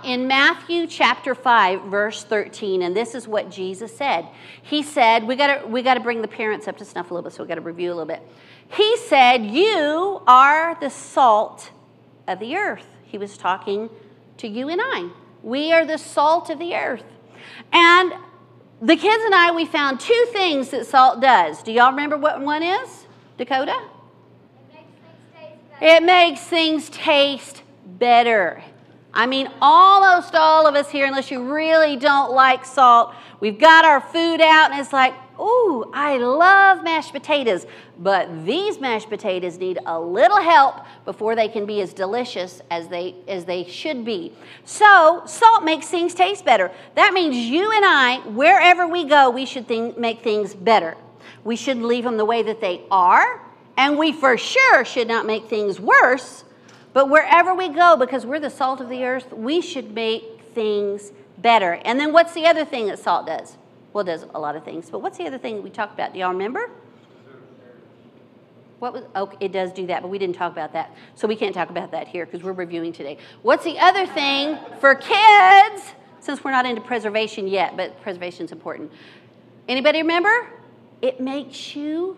in Matthew chapter 5, verse 13, and this is what Jesus said. He said, we got to bring the parents up to snuff a little bit, so we got to review a little bit. He said, you are the salt of the earth. He was talking to you and I. We are the salt of the earth. And the kids and I, we found two things that salt does. Do y'all remember what one is? Dakota? It makes things taste better. I mean, almost all of us here, unless you really don't like salt, we've got our food out and it's like, ooh, I love mashed potatoes. But these mashed potatoes need a little help before they can be as delicious as they should be. So salt makes things taste better. That means you and I, wherever we go, we should make things better. We shouldn't leave them the way that they are. And we for sure should not make things worse. But wherever we go, because we're the salt of the earth, we should make things better. And then what's the other thing that salt does? Well, it does a lot of things. But what's the other thing that we talked about? Do y'all remember? It does do that, but we didn't talk about that. So we can't talk about that here because we're reviewing today. What's the other thing for kids? Since we're not into preservation yet, but preservation is important. Anybody remember? It makes you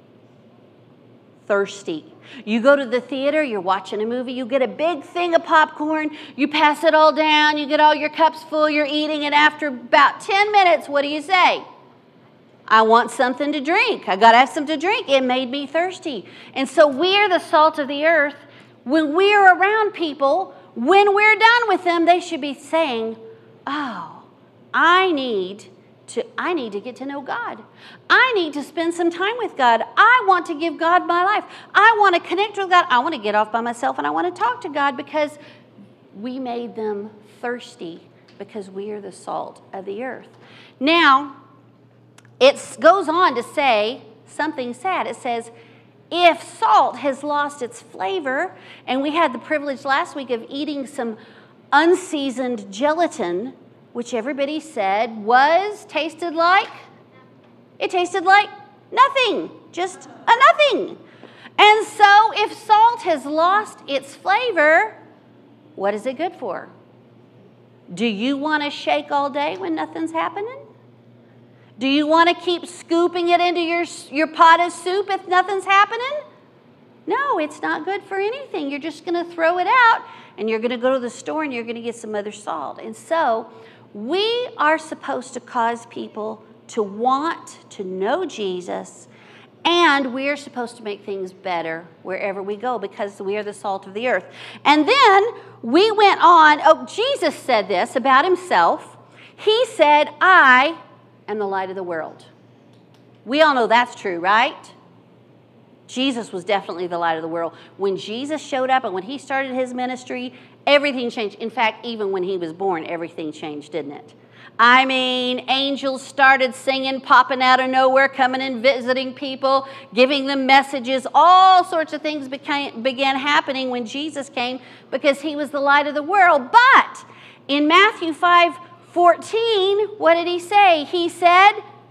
thirsty. You go to the theater, you're watching a movie, you get a big thing of popcorn, you pass it all down, you get all your cups full, you're eating, and after about 10 minutes, what do you say? I want something to drink. I got to have something to drink. It made me thirsty. And so we're the salt of the earth. When we're around people, when we're done with them, they should be saying, oh, I need to get to know God. I need to spend some time with God. I want to give God my life. I want to connect with God. I want to get off by myself and I want to talk to God because we made them thirsty because we are the salt of the earth. Now, it goes on to say something sad. It says, if salt has lost its flavor, and we had the privilege last week of eating some unseasoned gelatin, which everybody said tasted like nothing, just a nothing. And so if salt has lost its flavor, what is it good for? Do you want to shake all day when nothing's happening? Do you want to keep scooping it into your pot of soup if nothing's happening? No, it's not good for anything. You're just going to throw it out and you're going to go to the store and you're going to get some other salt. And so we are supposed to cause people to want to know Jesus, and we are supposed to make things better wherever we go because we are the salt of the earth. And then we went on. Jesus said this about himself. He said, I am the light of the world. We all know that's true, right? Jesus was definitely the light of the world. When Jesus showed up and when he started his ministry, everything changed. In fact, even when he was born, everything changed, didn't it? I mean, angels started singing, popping out of nowhere, coming and visiting people, giving them messages. All sorts of things began happening when Jesus came because he was the light of the world. But in Matthew 5:14, what did he say? He said,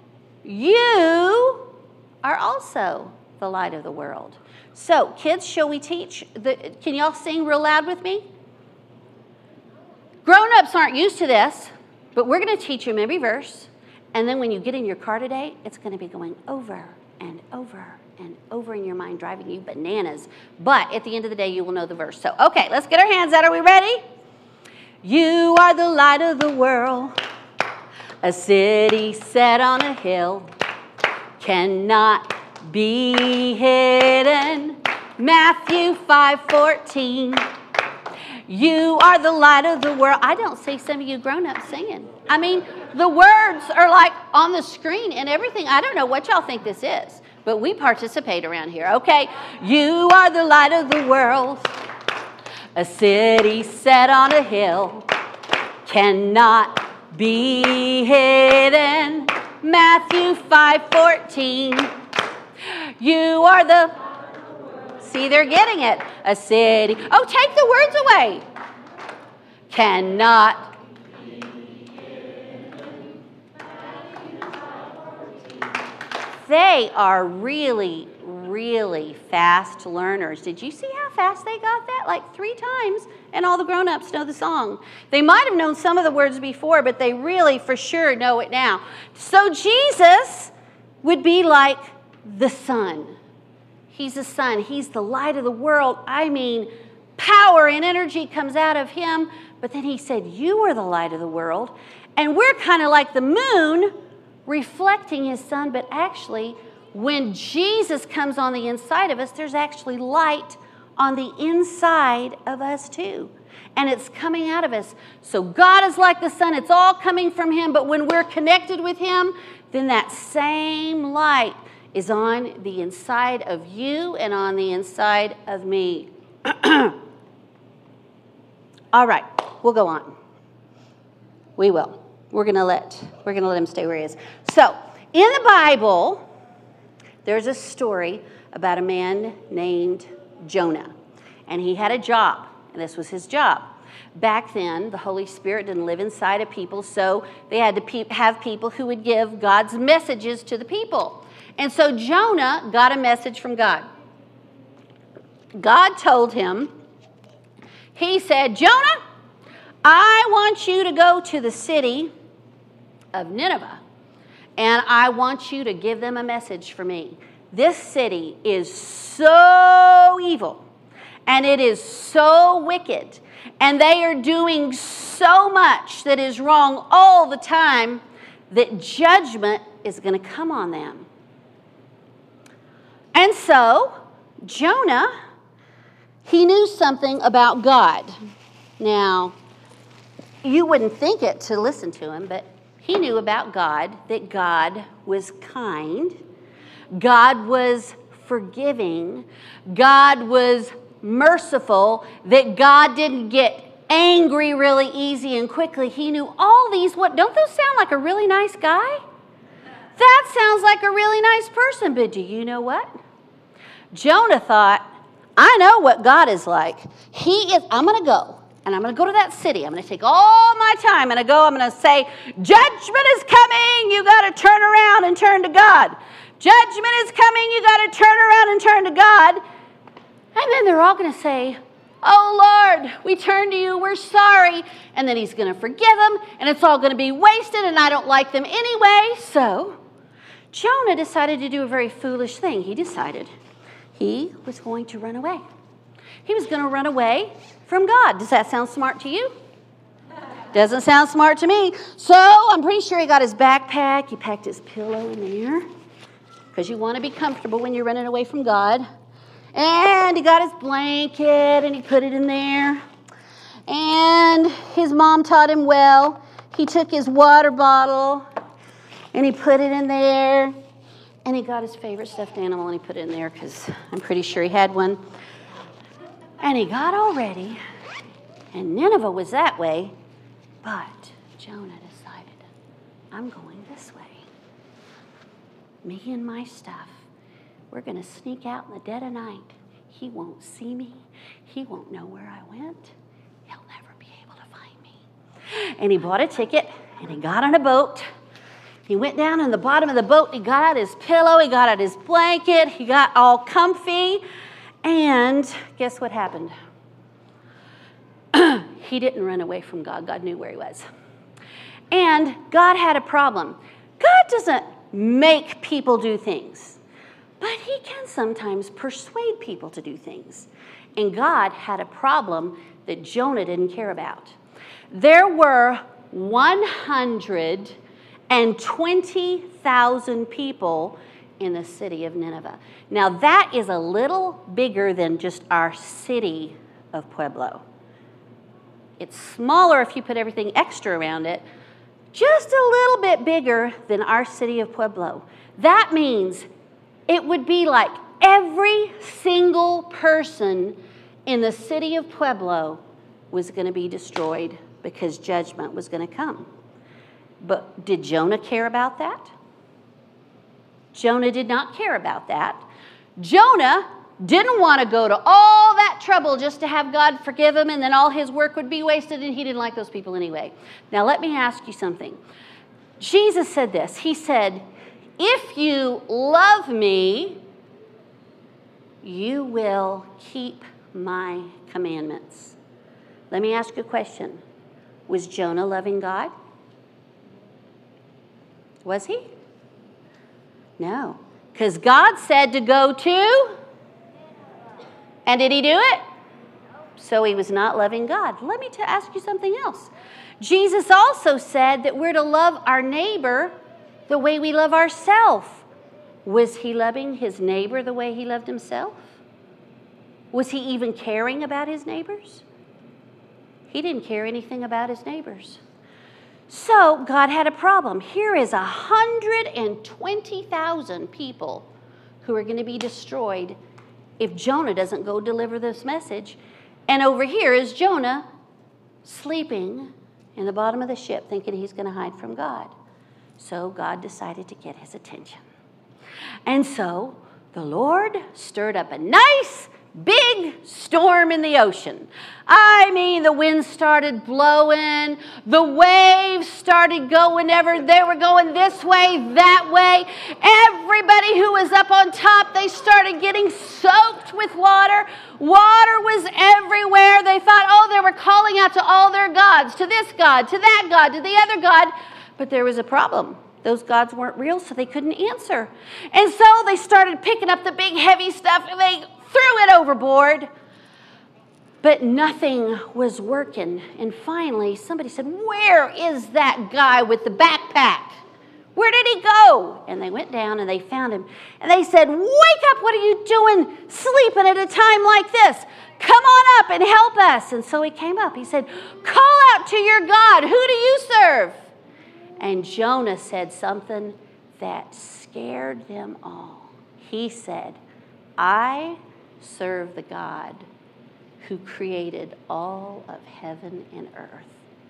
you are also the light of the world. So, kids, shall we teach? Can y'all sing real loud with me? Grown-ups aren't used to this, but we're going to teach them every verse. And then when you get in your car today, it's going to be going over and over and over in your mind, driving you bananas. But at the end of the day, you will know the verse. So, okay, let's get our hands out. Are we ready? You are the light of the world, a city set on a hill, cannot be hidden. Matthew 5:14. You are the light of the world. I don't see some of you grown-ups singing. I mean, the words are like on the screen and everything. I don't know what y'all think this is, but we participate around here, okay? You are the light of the world, a city set on a hill, cannot be hidden. Matthew 5:14. You are the... See, they're getting it. A city. Oh, take the words away. Cannot. They are really really fast learners. Did you see how fast they got that? Like 3 times, and all the grown-ups know the song. They might have known some of the words before, but they really for sure know it now. So Jesus would be like the sun. He's the sun. He's the light of the world. I mean, power and energy comes out of him. But then he said, you are the light of the world. And we're kind of like the moon reflecting his sun. But actually, when Jesus comes on the inside of us, there's actually light on the inside of us too. And it's coming out of us. So God is like the sun. It's all coming from him. But when we're connected with him, then that same light is on the inside of you and on the inside of me. All right, we'll go on. We will. We're gonna let him stay where he is. So, in the Bible, there's a story about a man named Jonah. And he had a job, and this was his job. Back then, the Holy Spirit didn't live inside of people, so they had to have people who would give God's messages to the people. And so Jonah got a message from God. God told him, he said, Jonah, I want you to go to the city of Nineveh, and I want you to give them a message for me. This city is so evil, and it is so wicked, and they are doing so much that is wrong all the time that judgment is going to come on them. And so, Jonah, he knew something about God. Now, you wouldn't think it to listen to him, but he knew about God, that God was kind, God was forgiving, God was merciful, that God didn't get angry really easy and quickly. He knew all these. Don't those sound like a really nice guy? That sounds like a really nice person, but do you know what? Jonah thought, I know what God is like. I'm going to go, and I'm going to go to that city. I'm going to take all my time, and I'm going to say, judgment is coming. You got to turn around and turn to God. Judgment is coming. You got to turn around and turn to God. And then they're all going to say, oh, Lord, we turn to you. We're sorry. And then he's going to forgive them, and it's all going to be wasted, and I don't like them anyway. So Jonah decided to do a very foolish thing. He decided he was going to run away. He was going to run away from God. Does that sound smart to you? Doesn't sound smart to me. So I'm pretty sure he got his backpack. He packed his pillow in there because you want to be comfortable when you're running away from God. And he got his blanket and he put it in there. And his mom taught him well. He took his water bottle and he put it in there. And he got his favorite stuffed animal and he put it in there because I'm pretty sure he had one. And he got all ready. And Nineveh was that way. But Jonah decided, I'm going this way. Me and my stuff. We're going to sneak out in the dead of night. He won't see me. He won't know where I went. He'll never be able to find me. And he bought a ticket and he got on a boat. He went down in the bottom of the boat. He got out his pillow. He got out his blanket. He got all comfy. And guess what happened? He didn't run away from God. God knew where he was. And God had a problem. God doesn't make people do things, but he can sometimes persuade people to do things. And God had a problem that Jonah didn't care about. There were 120,000 people in the city of Nineveh. Now that is a little bigger than just our city of Pueblo. It's smaller if you put everything extra around it. Just a little bit bigger than our city of Pueblo. That means it would be like every single person in the city of Pueblo was going to be destroyed because judgment was going to come. But did Jonah care about that? Jonah did not care about that. Jonah didn't want to go to all that trouble just to have God forgive him and then all his work would be wasted, and he didn't like those people anyway. Now let me ask you something. Jesus said this. He said, if you love me, you will keep my commandments. Let me ask you a question. Was Jonah loving God? Was he? No. Because God said to go to, and did he do it? So he was not loving God. Let me ask you something else. Jesus also said that we're to love our neighbor the way we love ourselves. Was he loving his neighbor the way he loved himself? Was he even caring about his neighbors? He didn't care anything about his neighbors. So God had a problem. Here is 120,000 people who are going to be destroyed if Jonah doesn't go deliver this message. And over here is Jonah sleeping in the bottom of the ship thinking he's going to hide from God. So God decided to get his attention. And so the Lord stirred up a nice big storm in the ocean. I mean, the wind started blowing. The waves started going they were going this way, that way. Everybody who was up on top, they started getting soaked with water. Water was everywhere. They thought, they were calling out to all their gods, to this God, to that God, to the other God. But there was a problem. Those gods weren't real, so they couldn't answer. And so they started picking up the big heavy stuff and they threw it overboard. But nothing was working. And finally, somebody said, "Where is that guy with the backpack? Where did he go?" And they went down and they found him. And they said, "Wake up, what are you doing sleeping at a time like this? Come on up and help us." And so he came up. He said, "Call out to your God. Who do you serve?" And Jonah said something that scared them all. He said, "I serve the God who created all of heaven and earth."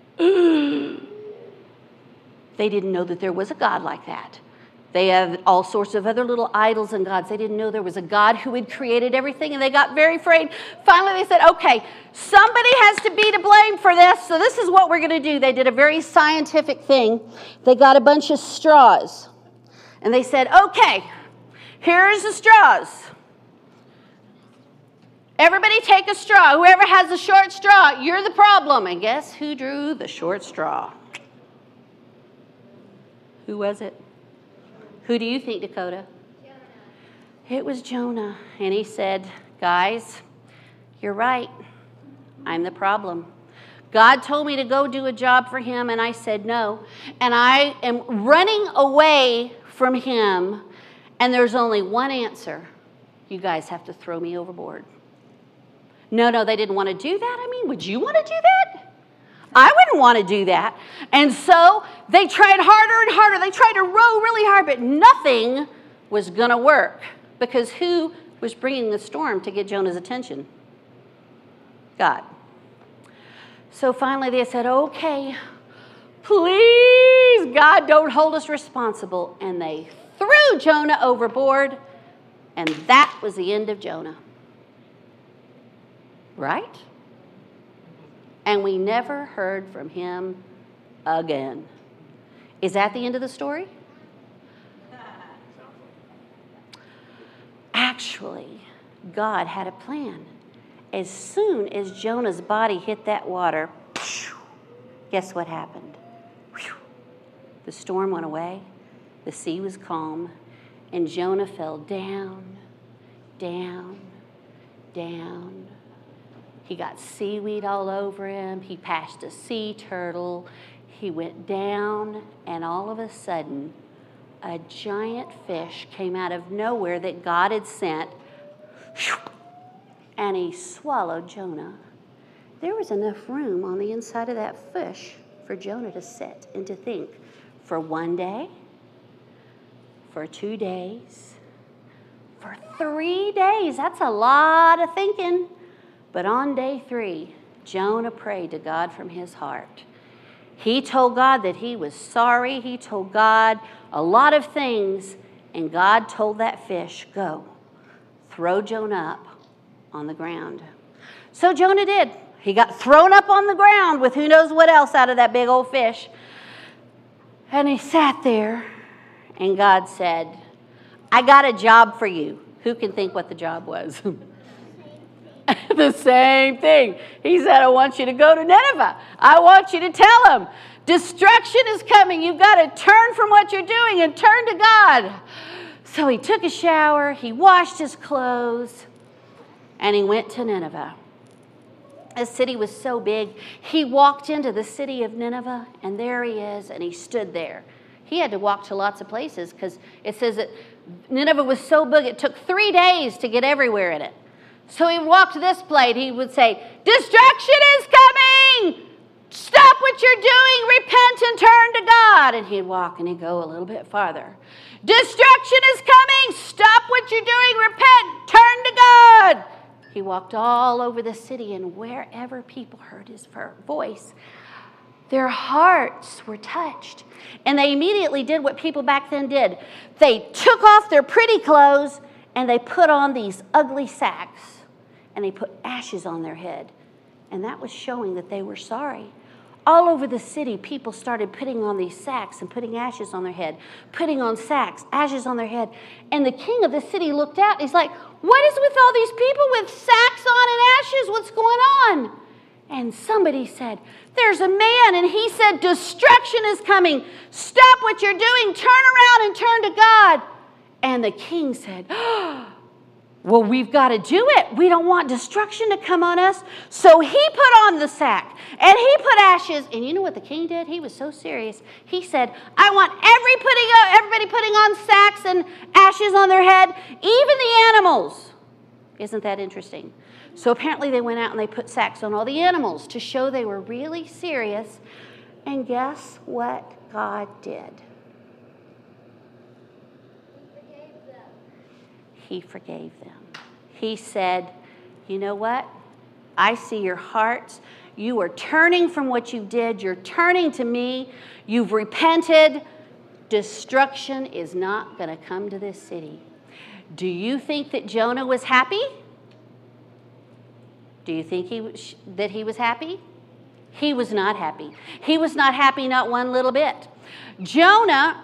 They didn't know that there was a God like that. They have all sorts of other little idols and gods. They didn't know there was a God who had created everything, and they got very afraid. Finally, they said, "Okay, somebody has to be to blame for this, so this is what we're going to do." They did a very scientific thing. They got a bunch of straws, and they said, "Okay, here's the straws. Everybody take a straw. Whoever has a short straw, you're the problem." And guess who drew the short straw? Who was it? Who do you think, Dakota? Jonah. It was Jonah. And he said, "Guys, you're right. I'm the problem. God told me to go do a job for him, and I said no. And I am running away from him, and there's only one answer. You guys have to throw me overboard." No, they didn't want to do that. I mean, would you want to do that? I wouldn't want to do that. And so they tried harder and harder. They tried to row really hard, but nothing was going to work. Because who was bringing the storm to get Jonah's attention? God. So finally they said, "Okay, please, God, don't hold us responsible." And they threw Jonah overboard, and that was the end of Jonah. Right? And we never heard from him again. Is that the end of the story? Actually, God had a plan. As soon as Jonah's body hit that water, guess what happened? The storm went away, the sea was calm, and Jonah fell down, down, down. He got seaweed all over him. He passed a sea turtle. He went down, and all of a sudden, a giant fish came out of nowhere that God had sent, and he swallowed Jonah. There was enough room on the inside of that fish for Jonah to sit and to think for 1 day, for 2 days, for 3 days. That's a lot of thinking. But on day 3, Jonah prayed to God from his heart. He told God that he was sorry. He told God a lot of things. And God told that fish, "Go, throw Jonah up on the ground." So Jonah did. He got thrown up on the ground with who knows what else out of that big old fish. And he sat there, and God said, "I got a job for you. Who can think what the job was? The same thing. He said, I want you to go to Nineveh. I want you to tell them, destruction is coming. You've got to turn from what you're doing and turn to God. So he took a shower, he washed his clothes, and he went to Nineveh. The city was so big, he walked into the city of Nineveh, and there he is, and he stood there. He had to walk to lots of places because it says that Nineveh was so big, it took 3 days to get everywhere in it. So he walked to this place, he would say, destruction is coming! Stop what you're doing, repent and turn to God. And he'd walk and he'd go a little bit farther. Destruction is coming, stop what you're doing, repent, turn to God. He walked all over the city, and wherever people heard his voice, their hearts were touched. And they immediately did what people back then did. They took off their pretty clothes and they put on these ugly sacks and they put ashes on their head. And that was showing that they were sorry. All over the city, people started putting on these sacks and putting ashes on their head, putting on sacks, ashes on their head. And the king of the city looked out and he's like, what is with all these people with sacks on and ashes? What's going on? And somebody said, there's a man, and he said, destruction is coming. Stop what you're doing. Turn around and turn to God. And the king said, well, we've got to do it. We don't want destruction to come on us. So he put on the sack, and he put ashes. And you know what the king did? He was so serious. He said, I want everybody putting on sacks and ashes on their head, even the animals. Isn't that interesting? So apparently they went out and they put sacks on all the animals to show they were really serious. And guess what God did? He forgave them. He said, you know what? I see your hearts. You are turning from what you did. You're turning to me. You've repented. Destruction is not going to come to this city. Do you think that Jonah was happy? Do you think that he was happy? He was not happy. He was not happy, not one little bit. Jonah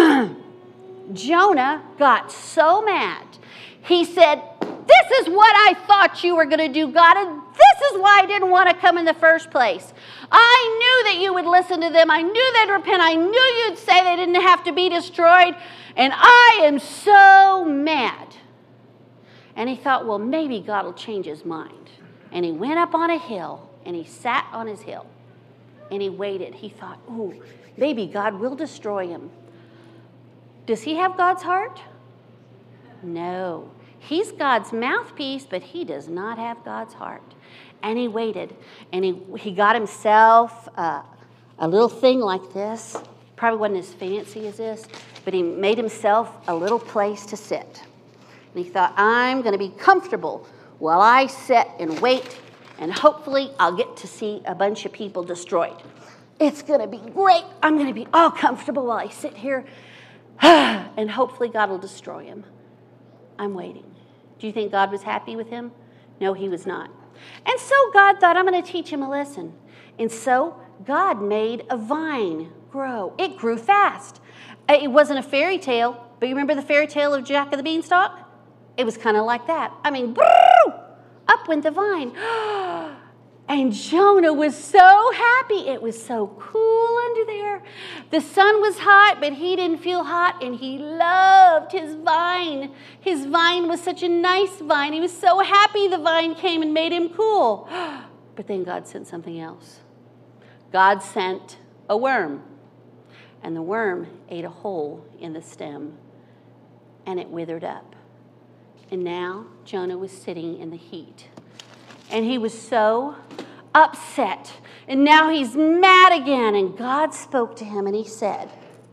got so mad. He said, this is what I thought you were going to do, God, and this is why I didn't want to come in the first place. I knew that you would listen to them. I knew they'd repent. I knew you'd say they didn't have to be destroyed, and I am so mad. And he thought, well, maybe God will change his mind. And he went up on a hill, and he sat on his hill, and he waited. He thought, ooh, maybe God will destroy him. Does he have God's heart? No. He's God's mouthpiece, but he does not have God's heart. And he waited, and he got himself a little thing like this. Probably wasn't as fancy as this, but he made himself a little place to sit. And he thought, I'm going to be comfortable while I sit and wait, and hopefully I'll get to see a bunch of people destroyed. It's going to be great. I'm going to be all comfortable while I sit here, and hopefully God will destroy him. I'm waiting. Do you think God was happy with him? No, he was not. And so God thought, I'm going to teach him a lesson. And so God made a vine grow. It grew fast. It wasn't a fairy tale, but you remember the fairy tale of Jack of the Beanstalk? It was kind of like that. I mean, up went the vine. And Jonah was so happy. It was so cool under there. The sun was hot, but he didn't feel hot, and he loved his vine. His vine was such a nice vine. He was so happy the vine came and made him cool. But then God sent something else. God sent a worm, and the worm ate a hole in the stem, and it withered up. And now Jonah was sitting in the heat. And he was so upset. And now he's mad again. And God spoke to him and he said,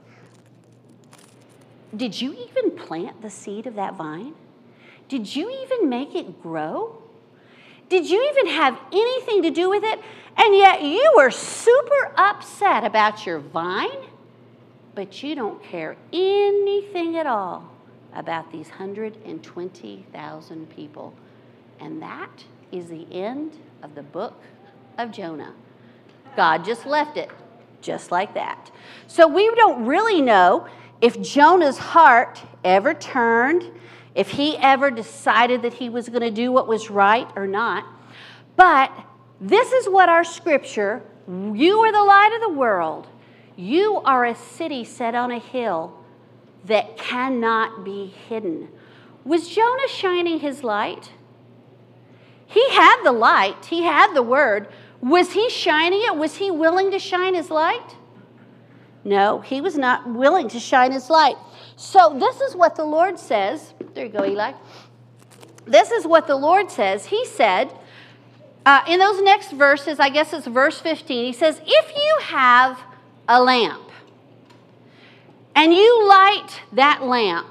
did you even plant the seed of that vine? Did you even make it grow? Did you even have anything to do with it? And yet you were super upset about your vine, but you don't care anything at all about these 120,000 people. And that is the end of the book of Jonah. God just left it just like that. So we don't really know if Jonah's heart ever turned, if he ever decided that he was going to do what was right or not. But this is what our scripture, you are the light of the world. You are a city set on a hill that cannot be hidden. Was Jonah shining his light? He had the light. He had the word. Was he shining it? Was he willing to shine his light? No, he was not willing to shine his light. So this is what the Lord says. There you go, Eli. This is what the Lord says. He said, in those next verses, I guess it's verse 15, he says, if you have a lamp and you light that lamp,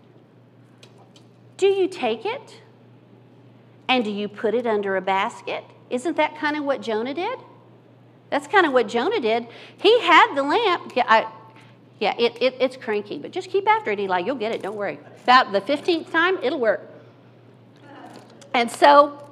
do you take it and do you put it under a basket? Isn't that kind of what Jonah did? That's kind of what Jonah did. He had the lamp. It's cranky, but just keep after it, Eli. You'll get it. Don't worry. About the 15th time, it'll work. And so,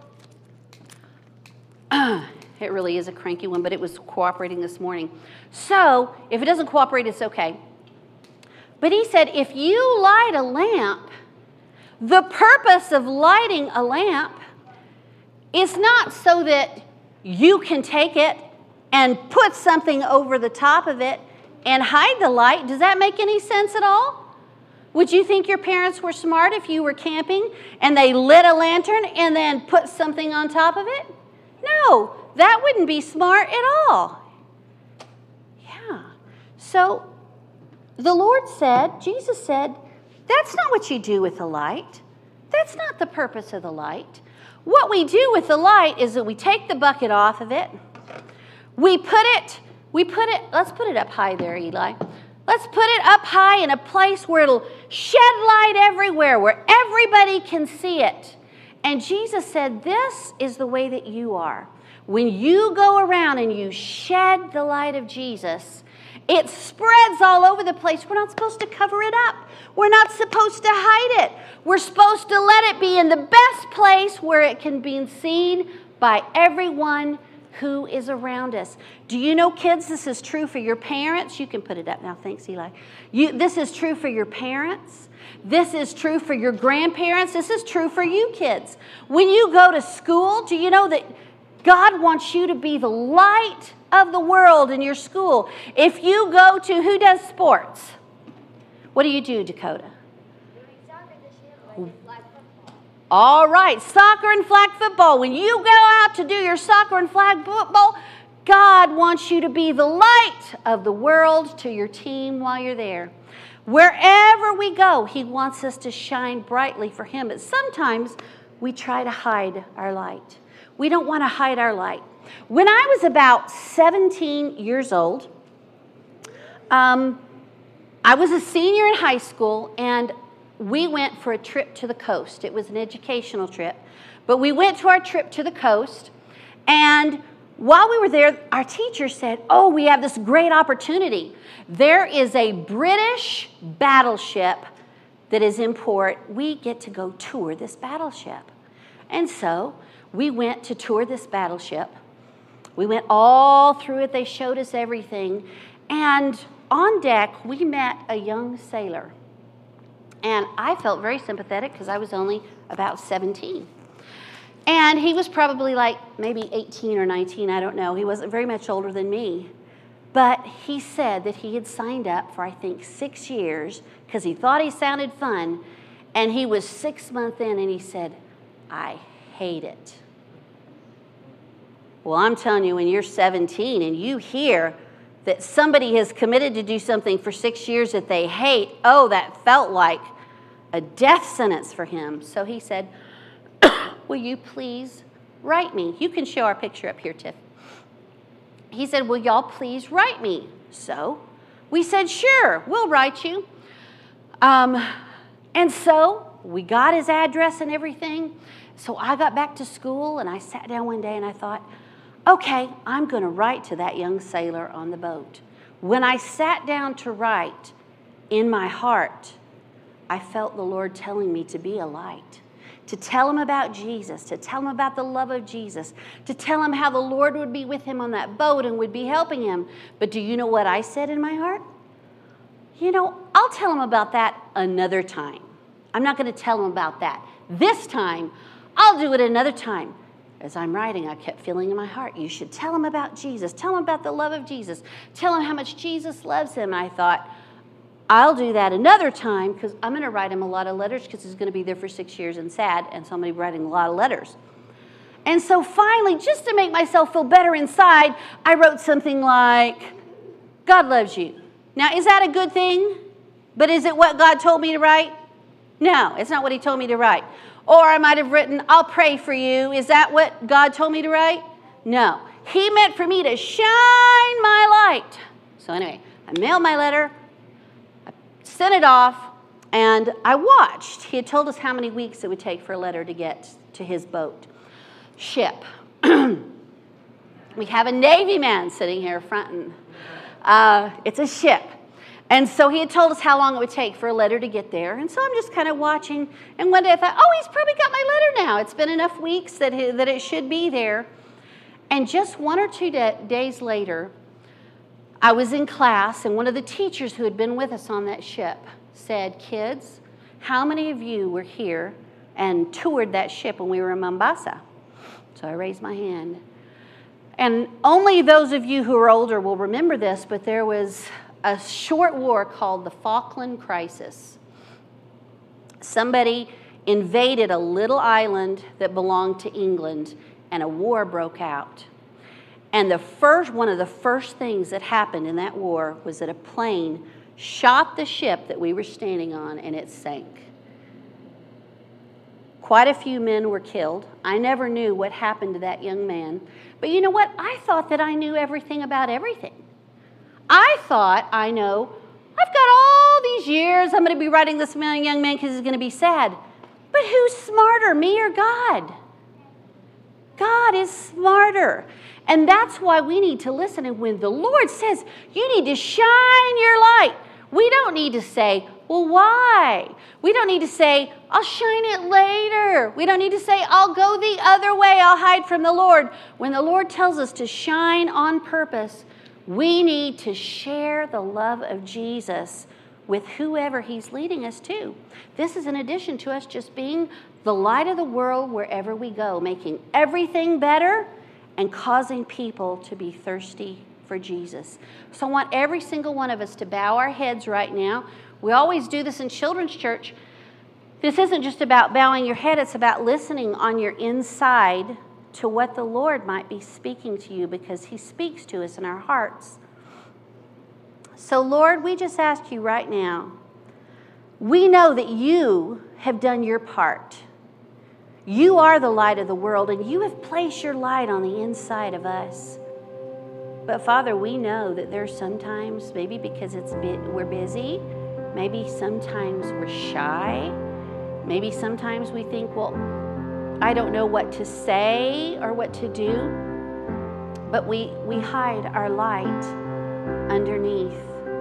it really is a cranky one, but it was cooperating this morning. So, if it doesn't cooperate, it's okay. But he said, if you light a lamp, the purpose of lighting a lamp is not so that you can take it and put something over the top of it and hide the light. Does that make any sense at all? Would you think your parents were smart if you were camping and they lit a lantern and then put something on top of it? No, that wouldn't be smart at all. Yeah. So the Lord said, Jesus said, that's not what you do with the light. That's not the purpose of the light. What we do with the light is that we take the bucket off of it. Let's put it up high there, Eli. Let's put it up high in a place where it'll shed light everywhere, where everybody can see it. And Jesus said, this is the way that you are. When you go around and you shed the light of Jesus, it spreads all over the place. We're not supposed to cover it up. We're not supposed to hide it. We're supposed to let it be in the best place where it can be seen by everyone who is around us. Do you know, kids, this is true for your parents? You can put it up now. Thanks, Eli. This is true for your parents. This is true for your grandparents. This is true for you kids. When you go to school, do you know that God wants you to be the light of the world in your school? If you go to, who does sports? What do you do, Dakota? All right, soccer and flag football. When you go out to do your soccer and flag football, God wants you to be the light of the world to your team while you're there. Wherever we go, He wants us to shine brightly for Him. But sometimes we try to hide our light. We don't want to hide our light. When I was about 17 years old, I was a senior in high school, and we went for a trip to the coast. It was an educational trip. But we went to our trip to the coast, and while we were there, our teacher said, oh, we have this great opportunity. There is a British battleship that is in port. We get to go tour this battleship. And so we went to tour this battleship. We went all through it. They showed us everything. And on deck, we met a young sailor. And I felt very sympathetic because I was only about 17. And he was probably like maybe 18 or 19, I don't know. He wasn't very much older than me. But he said that he had signed up for, I think, 6 years because he thought he sounded fun. And he was 6 months in and he said, I hate it. Well, I'm telling you, when you're 17 and you hear that somebody has committed to do something for 6 years that they hate, oh, that felt like a death sentence for him. So he said, will you please write me? You can show our picture up here, Tiff. He said, will y'all please write me? So we said, sure, we'll write you. And so we got his address and everything. So I got back to school and I sat down one day and I thought, okay, I'm going to write to that young sailor on the boat. When I sat down to write, in my heart, I felt the Lord telling me to be a light, to tell him about Jesus, to tell him about the love of Jesus, to tell him how the Lord would be with him on that boat and would be helping him. But do you know what I said in my heart? You know, I'll tell him about that another time. I'm not going to tell him about that. This time, I'll do it another time. As I'm writing, I kept feeling in my heart, you should tell him about Jesus. Tell him about the love of Jesus. Tell him how much Jesus loves him. And I thought, I'll do that another time because I'm going to write him a lot of letters because he's going to be there for 6 years and sad, and so I'm going to be writing a lot of letters. And so finally, just to make myself feel better inside, I wrote something like, God loves you. Now, is that a good thing? But is it what God told me to write? No, it's not what he told me to write. Or I might have written, I'll pray for you. Is that what God told me to write? No. He meant for me to shine my light. So anyway, I mailed my letter, I sent it off, and I watched. He had told us how many weeks it would take for a letter to get to his ship. We have a Navy man sitting here fronting. It's a ship. And so he had told us how long it would take for a letter to get there. And so I'm just kind of watching. And one day I thought, oh, he's probably got my letter now. It's been enough weeks that it should be there. And just 1 or 2 days later, I was in class, and one of the teachers who had been with us on that ship said, kids, how many of you were here and toured that ship when we were in Mombasa? So I raised my hand. And only those of you who are older will remember this, but there was a short war called the Falkland Crisis. Somebody invaded a little island that belonged to England, and a war broke out. And one of the first things that happened in that war was that a plane shot the ship that we were standing on, and it sank. Quite a few men were killed. I never knew what happened to that young man. But you know what? I thought that I knew everything about everything. I thought, I've got all these years, I'm going to be writing this young man because he's going to be sad. But who's smarter, me or God? God is smarter. And that's why we need to listen. And when the Lord says, you need to shine your light, we don't need to say, well, why? We don't need to say, I'll shine it later. We don't need to say, I'll go the other way. I'll hide from the Lord. When the Lord tells us to shine on purpose, we need to share the love of Jesus with whoever he's leading us to. This is in addition to us just being the light of the world wherever we go, making everything better and causing people to be thirsty for Jesus. So I want every single one of us to bow our heads right now. We always do this in children's church. This isn't just about bowing your head, it's about listening on your inside to what the Lord might be speaking to you, because he speaks to us in our hearts. So Lord, we just ask you right now, we know that you have done your part. You are the light of the world, and you have placed your light on the inside of us. But Father, we know that there's sometimes, maybe because we're busy, maybe sometimes we're shy, maybe sometimes we think, well, I don't know what to say or what to do, but we hide our light underneath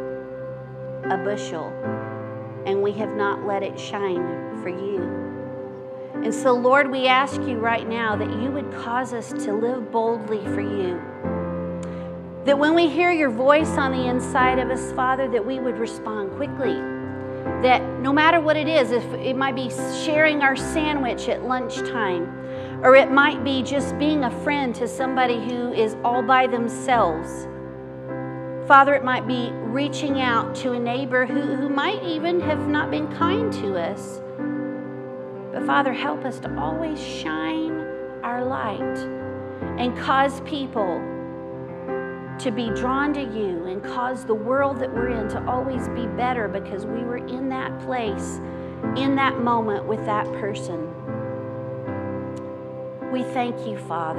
a bushel, and we have not let it shine for you. And so, Lord, we ask you right now that you would cause us to live boldly for you. That when we hear your voice on the inside of us, Father, that we would respond quickly. That no matter what it is, if it might be sharing our sandwich at lunchtime, or it might be just being a friend to somebody who is all by themselves. Father, it might be reaching out to a neighbor who might even have not been kind to us. But Father, help us to always shine our light and cause people to be drawn to you, and cause the world that we're in to always be better because we were in that place, in that moment with that person. We thank you, Father.